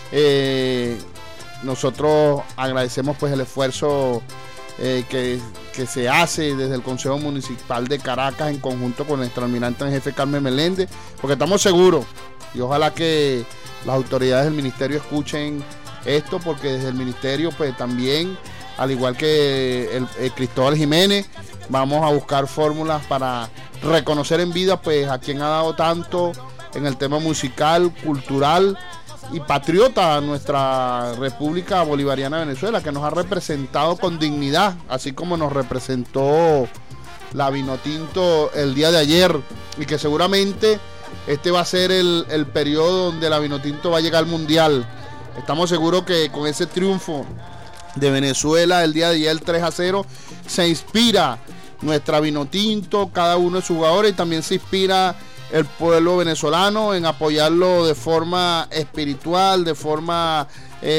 [SPEAKER 3] nosotros agradecemos pues el esfuerzo que se hace desde el Consejo Municipal de Caracas en conjunto con nuestro almirante en jefe Carmen Meléndez, porque estamos seguros, y ojalá que las autoridades del ministerio escuchen esto, porque desde el ministerio pues también, al igual que el Cristóbal Jiménez, vamos a buscar fórmulas para reconocer en vida pues a quien ha dado tanto en el tema musical, cultural y patriota a nuestra República Bolivariana de Venezuela, que nos ha representado con dignidad, así como nos representó la Vinotinto el día de ayer, y que seguramente este va a ser el periodo donde la Vinotinto va a llegar al Mundial. Estamos seguros que con ese triunfo de Venezuela el día de ayer, el 3-0, se inspira nuestra Vinotinto, cada uno de sus jugadores, y también se inspira el pueblo venezolano en apoyarlo de forma espiritual, de forma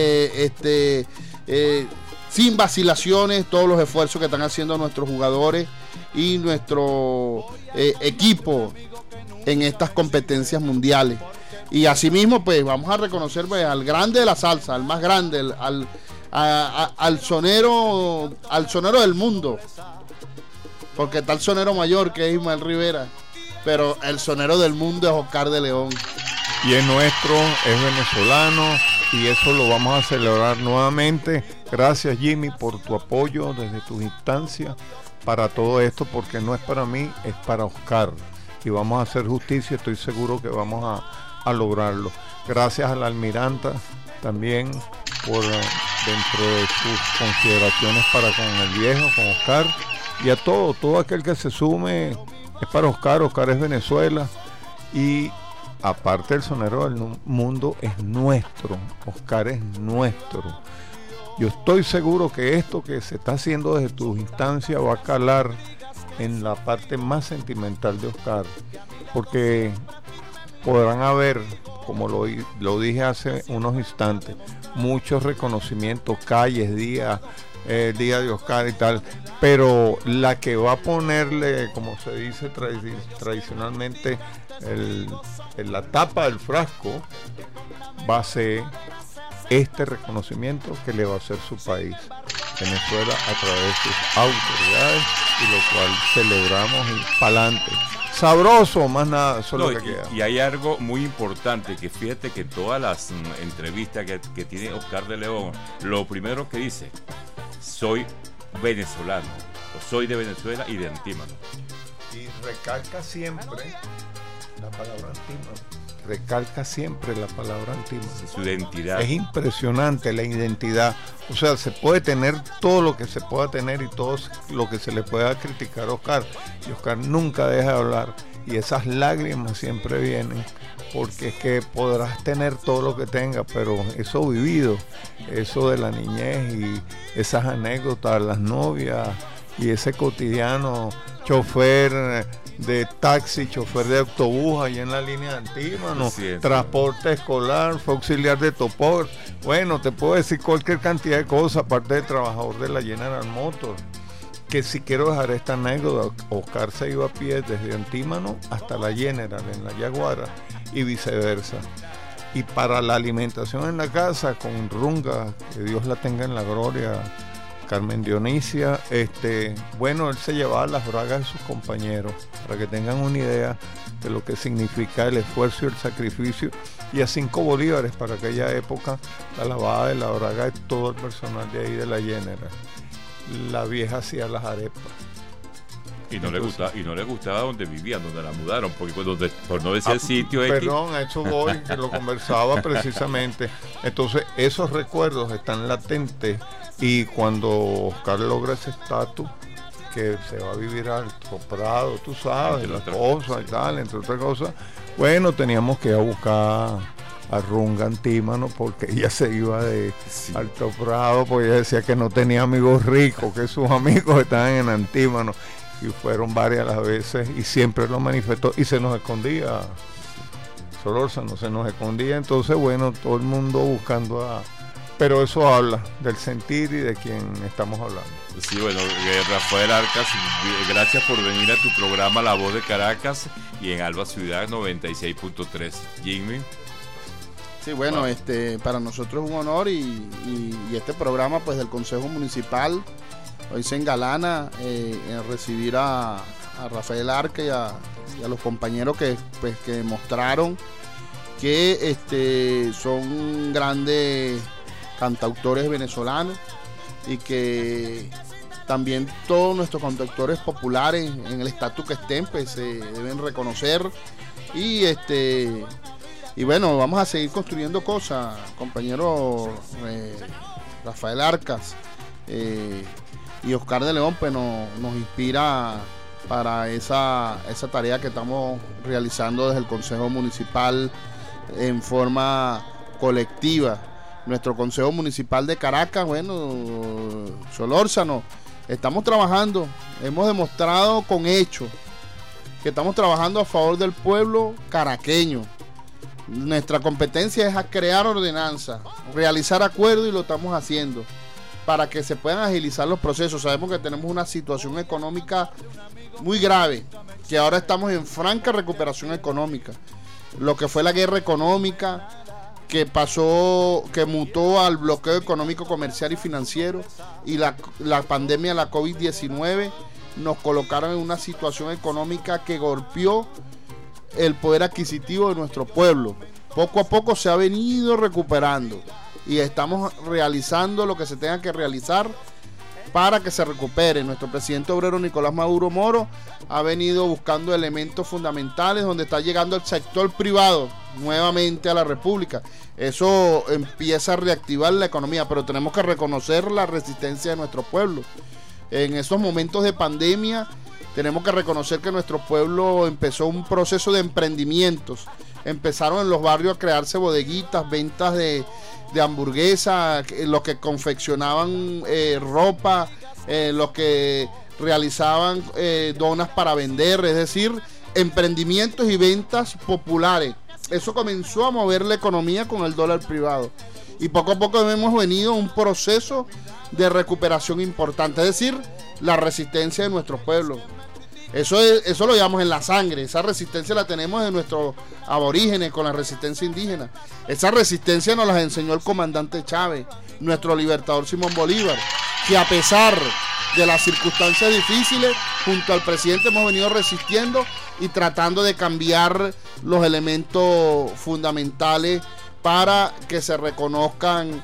[SPEAKER 3] sin vacilaciones, todos los esfuerzos que están haciendo nuestros jugadores y nuestro equipo en estas competencias mundiales. Y asimismo, pues vamos a reconocer, pues, al grande de la salsa, al más grande, al sonero del mundo, porque está el sonero mayor, que es Ismael Rivera, pero el sonero del mundo es Oscar de León.
[SPEAKER 4] Y es nuestro, es venezolano, y eso lo vamos a celebrar nuevamente. Gracias, Jimmy, por tu apoyo desde tus instancias para todo esto, porque no es para mí, es para Oscar, y vamos a hacer justicia, estoy seguro que vamos a lograrlo. Gracias a la almiranta también por dentro de sus consideraciones para con el viejo, con Oscar, y a todo aquel que se sume es para Oscar. Oscar es Venezuela, y aparte el sonero del mundo es nuestro, Oscar es nuestro. Yo estoy seguro que esto que se está haciendo desde tus instancias va a calar en la parte más sentimental de Oscar, porque podrán haber, como lo dije hace unos instantes, muchos reconocimientos, calles, días, día de Oscar y tal, pero la que va a ponerle, como se dice tradicionalmente, la tapa del frasco va a ser este reconocimiento que le va a hacer su país, Venezuela, a través de sus autoridades, y lo cual celebramos y pa'lante. Sabroso, más nada, eso es lo que queda.
[SPEAKER 2] Y hay algo muy importante, que fíjate que todas las entrevistas que tiene Oscar de León, lo primero que dice: soy venezolano, o soy de Venezuela y de Antímano.
[SPEAKER 4] Y recalca siempre la palabra Antímano. Recalca siempre la palabra Antímano.
[SPEAKER 2] Su identidad.
[SPEAKER 4] Es impresionante la identidad. O sea, se puede tener todo lo que se pueda tener y todo lo que se le pueda criticar a Oscar. Y Oscar nunca deja de hablar. Y esas lágrimas siempre vienen, porque es que podrás tener todo lo que tengas, pero eso vivido, eso de la niñez y esas anécdotas, las novias y ese cotidiano, chofer de taxi, chofer de autobús allá en la línea de Antímano, transporte escolar, fue auxiliar de Topor. Bueno, te puedo decir cualquier cantidad de cosas, aparte de trabajador de la General Motors. Que si quiero dejar esta anécdota, Oscar se iba a pie desde Antímano hasta la General en la Yaguara y viceversa. Y para la alimentación en la casa, con Runga, que Dios la tenga en la gloria, Carmen Dionisia, bueno, él se llevaba las bragas de sus compañeros, para que tengan una idea de lo que significa el esfuerzo y el sacrificio, y a 5 bolívares para aquella época la lavada de la braga de todo el personal de ahí de la General. La vieja hacía las arepas.
[SPEAKER 2] Y no le gustaba donde vivían, donde la mudaron, porque por no decir el sitio X.
[SPEAKER 4] Perdón, a eso voy, que lo conversaba precisamente. Entonces, esos recuerdos están latentes, y cuando Oscar logra ese estatus, que se va a vivir al Prado, tú sabes, las cosas y tal, entre otras cosas, bueno, teníamos que ir a buscar a Runga Antímano, porque ella se iba de Alto Prado, porque ella decía que no tenía amigos ricos, que sus amigos estaban en Antímano, y fueron varias las veces, y siempre lo manifestó, y se nos escondía, Solórzano se nos escondía. Entonces, bueno, todo el mundo buscando pero eso habla del sentir y de quien estamos hablando.
[SPEAKER 2] Sí, bueno, Rafael Arcas, gracias por venir a tu programa La Voz de Caracas, y en Alba Ciudad 96.3. Jimmy.
[SPEAKER 3] Sí, bueno, para nosotros es un honor, y este programa, pues, del Consejo Municipal hoy se engalana en recibir a Rafael Arca y a los compañeros que demostraron que son grandes cantautores venezolanos, y que también todos nuestros cantautores populares, en el estatus que estén, pues se deben reconocer, y bueno, vamos a seguir construyendo cosas, compañero Rafael Arcas y Oscar de León, pues nos inspira para esa tarea que estamos realizando desde el Consejo Municipal en forma colectiva. Nuestro Consejo Municipal de Caracas, bueno, Solórzano, estamos trabajando, hemos demostrado con hechos que estamos trabajando a favor del pueblo caraqueño. Nuestra competencia es a crear ordenanzas, realizar acuerdos, y lo estamos haciendo para que se puedan agilizar los procesos. Sabemos que tenemos una situación económica muy grave, que ahora estamos en franca recuperación económica. Lo que fue la guerra económica, que pasó, que mutó al bloqueo económico, comercial y financiero, y la pandemia, la COVID-19, nos colocaron en una situación económica que golpeó el poder adquisitivo de nuestro pueblo. Poco a poco se ha venido recuperando y estamos realizando lo que se tenga que realizar para que se recupere. Nuestro presidente obrero Nicolás Maduro Moro ha venido buscando elementos fundamentales donde está llegando el sector privado nuevamente a la República. Eso empieza a reactivar la economía, pero tenemos que reconocer la resistencia de nuestro pueblo. En esos momentos de pandemia tenemos que reconocer que nuestro pueblo empezó un proceso de emprendimientos. Empezaron en los barrios a crearse bodeguitas, ventas de hamburguesas, los que confeccionaban ropa, los que realizaban donas para vender, es decir, emprendimientos y ventas populares. Eso comenzó a mover la economía con el dólar privado. Y poco a poco hemos venido a un proceso de recuperación importante, es decir, la resistencia de nuestro pueblo. Eso lo llevamos en la sangre. Esa resistencia la tenemos de nuestros aborígenes con la resistencia indígena. Esa resistencia nos la enseñó el comandante Chávez, nuestro libertador Simón Bolívar, que a pesar de las circunstancias difíciles, junto al presidente hemos venido resistiendo y tratando de cambiar los elementos fundamentales para que se reconozcan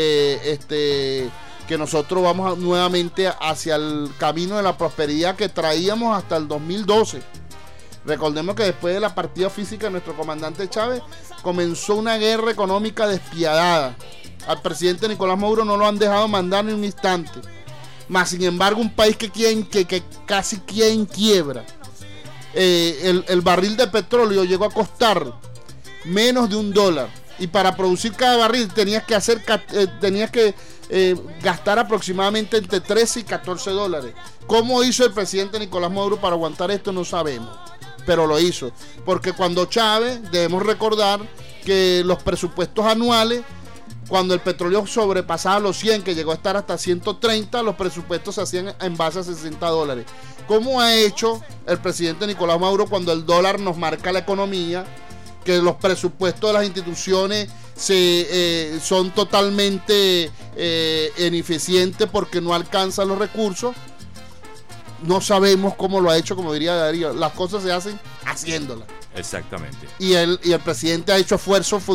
[SPEAKER 3] que nosotros vamos nuevamente hacia el camino de la prosperidad que traíamos hasta el 2012. Recordemos que después de la partida física de nuestro comandante Chávez, comenzó una guerra económica despiadada. Al presidente Nicolás Maduro no lo han dejado mandar ni un instante. Más sin embargo, un país que casi queda en quiebra. El barril de petróleo llegó a costar menos de $1. Y para producir cada barril tenías que gastar aproximadamente entre 13 y 14 dólares. ¿Cómo hizo el presidente Nicolás Maduro para aguantar esto? No sabemos, pero lo hizo. Porque cuando Chávez, debemos recordar que los presupuestos anuales, cuando el petróleo sobrepasaba los 100, que llegó a estar hasta 130, los presupuestos se hacían en base a 60 dólares. ¿Cómo ha hecho el presidente Nicolás Maduro cuando el dólar nos marca la economía? Que los presupuestos de las instituciones son totalmente ineficientes porque no alcanzan los recursos. No sabemos cómo lo ha hecho, como diría Darío. Las cosas se hacen haciéndolas.
[SPEAKER 2] Exactamente.
[SPEAKER 3] Y el presidente ha hecho esfuerzos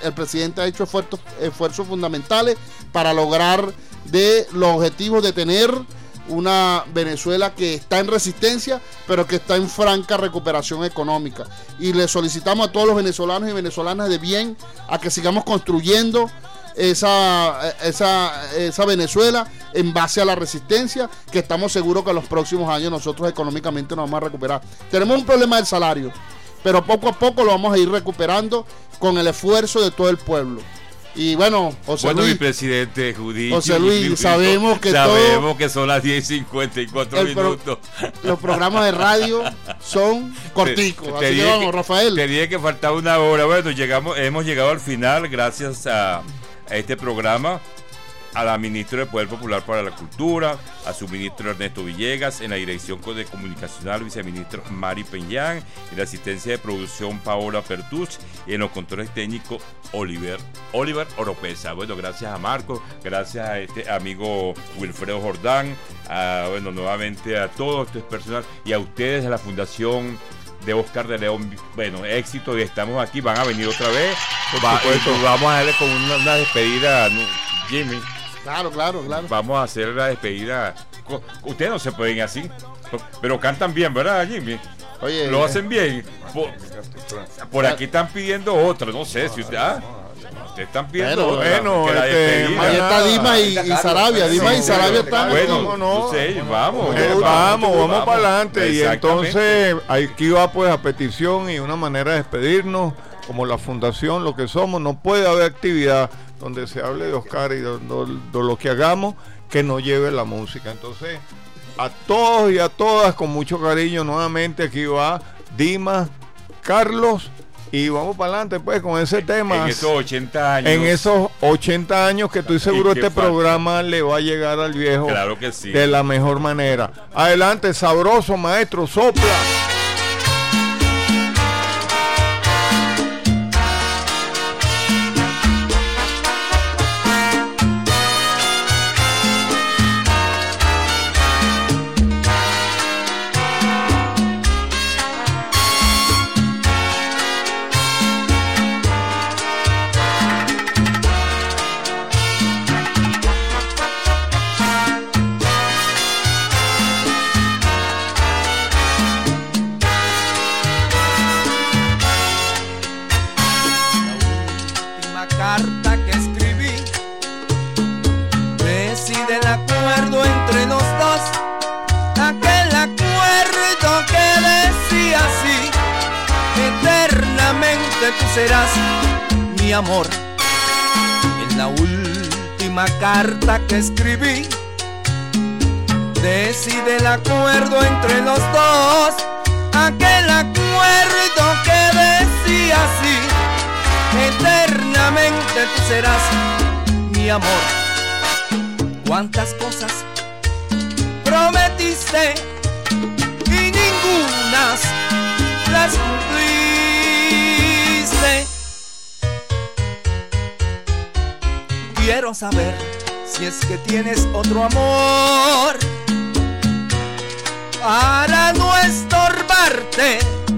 [SPEAKER 3] fundamentales para lograr los objetivos de tener una Venezuela que está en resistencia, pero que está en franca recuperación económica. Y le solicitamos a todos los venezolanos y venezolanas de bien a que sigamos construyendo esa Venezuela en base a la resistencia, que estamos seguros que en los próximos años nosotros económicamente nos vamos a recuperar. Tenemos un problema del salario, pero poco a poco lo vamos a ir recuperando con el esfuerzo de todo el pueblo. Y bueno, José Luis,
[SPEAKER 2] mi presidente Judith,
[SPEAKER 3] José Luis, sabemos que
[SPEAKER 2] son las 10:54 minutos.
[SPEAKER 3] Los programas de radio son corticos. Así que vamos, Rafael.
[SPEAKER 2] Tenía que faltar una hora. Bueno, hemos llegado al final gracias a este programa, a la ministra del Poder Popular para la Cultura, a su ministro Ernesto Villegas, en la dirección de comunicacional, viceministro Mari Peñán, en la asistencia de producción Paola Pertus, y en los controles técnicos Oliver Oropesa. Bueno, gracias a Marco, gracias a este amigo Wilfredo Jordán, nuevamente a todo este personal y a ustedes de la Fundación de Oscar de León. Bueno, éxito, y estamos aquí, van a venir otra vez. Vamos a darle con una despedida, ¿no, Jimmy?
[SPEAKER 3] Claro.
[SPEAKER 2] Vamos a hacer la despedida. Ustedes no se pueden ir así, pero cantan bien, ¿verdad, Jimmy?
[SPEAKER 3] Oye,
[SPEAKER 2] lo hacen bien. Por aquí están pidiendo otra, no sé si usted... Ustedes están viendo.
[SPEAKER 4] Bueno,
[SPEAKER 3] ahí está Dimas y Sarabia. Dimas y Sarabia están.
[SPEAKER 2] Bueno,
[SPEAKER 4] no.
[SPEAKER 2] Vamos
[SPEAKER 4] para adelante. Y entonces aquí va pues a petición y una manera de despedirnos, como la fundación, lo que somos. No puede haber actividad donde se hable de Oscar y de lo que hagamos que no lleve la música. Entonces, a todos y a todas, con mucho cariño, nuevamente aquí va Dimas, Carlos, y vamos para adelante pues con ese tema.
[SPEAKER 2] En esos 80 años.
[SPEAKER 4] En esos 80 años que estoy seguro este programa le va a llegar al viejo.
[SPEAKER 2] Claro que sí.
[SPEAKER 4] De la mejor manera. Adelante, sabroso, maestro, sopla.
[SPEAKER 16] Tú serás mi amor. En la última carta que escribí, decide el acuerdo entre los dos, aquel acuerdo que decía así: eternamente tú serás mi amor. Cuántas cosas prometiste y ninguna las cumplí. Quiero saber si es que tienes otro amor para no estorbarte,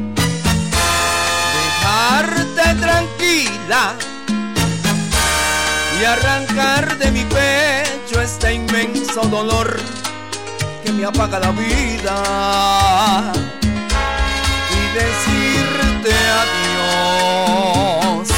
[SPEAKER 16] dejarte tranquila y arrancar de mi pecho este inmenso dolor que me apaga la vida y decirte adiós.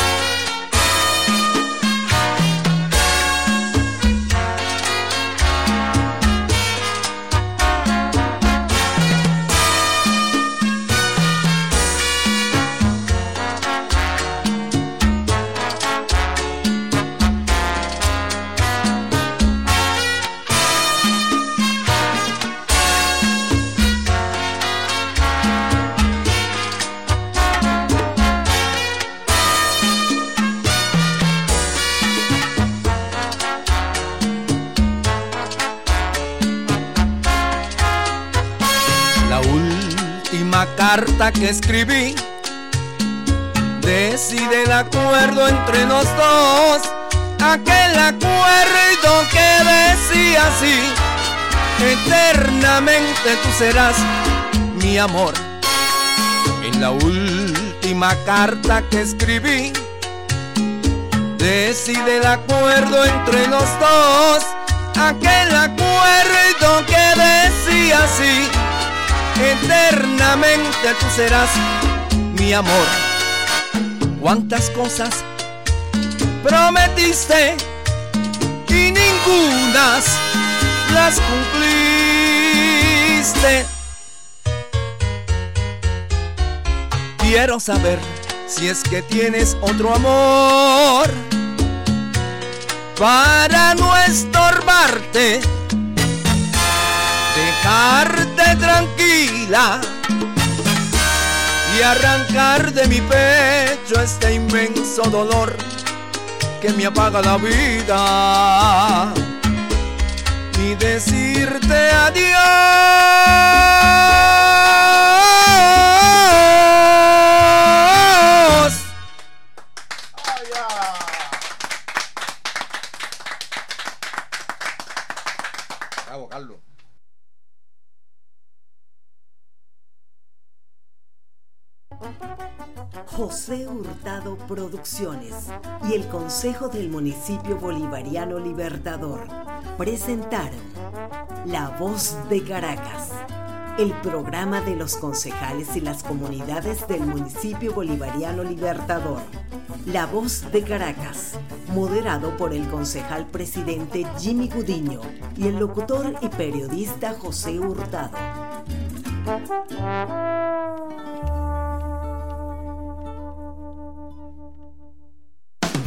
[SPEAKER 16] Carta que escribí, decide el acuerdo entre los dos, aquel acuerdo que decía así: eternamente tú serás mi amor. En la última carta que escribí, decide el acuerdo entre los dos, aquel acuerdo que decía así: eternamente tú serás mi amor. Cuántas cosas prometiste y ninguna las cumpliste. Quiero saber si es que tienes otro amor para no estorbarte, dejarte tranquila y arrancar de mi pecho este inmenso dolor que me apaga la vida y decirte adiós.
[SPEAKER 15] Bravo, Carlos.
[SPEAKER 1] José Hurtado Producciones y el Consejo del Municipio Bolivariano Libertador presentaron La Voz de Caracas, el programa de los concejales y las comunidades del municipio bolivariano Libertador. La Voz de Caracas, moderado por el concejal presidente Jimmy Gudiño y el locutor y periodista José Hurtado.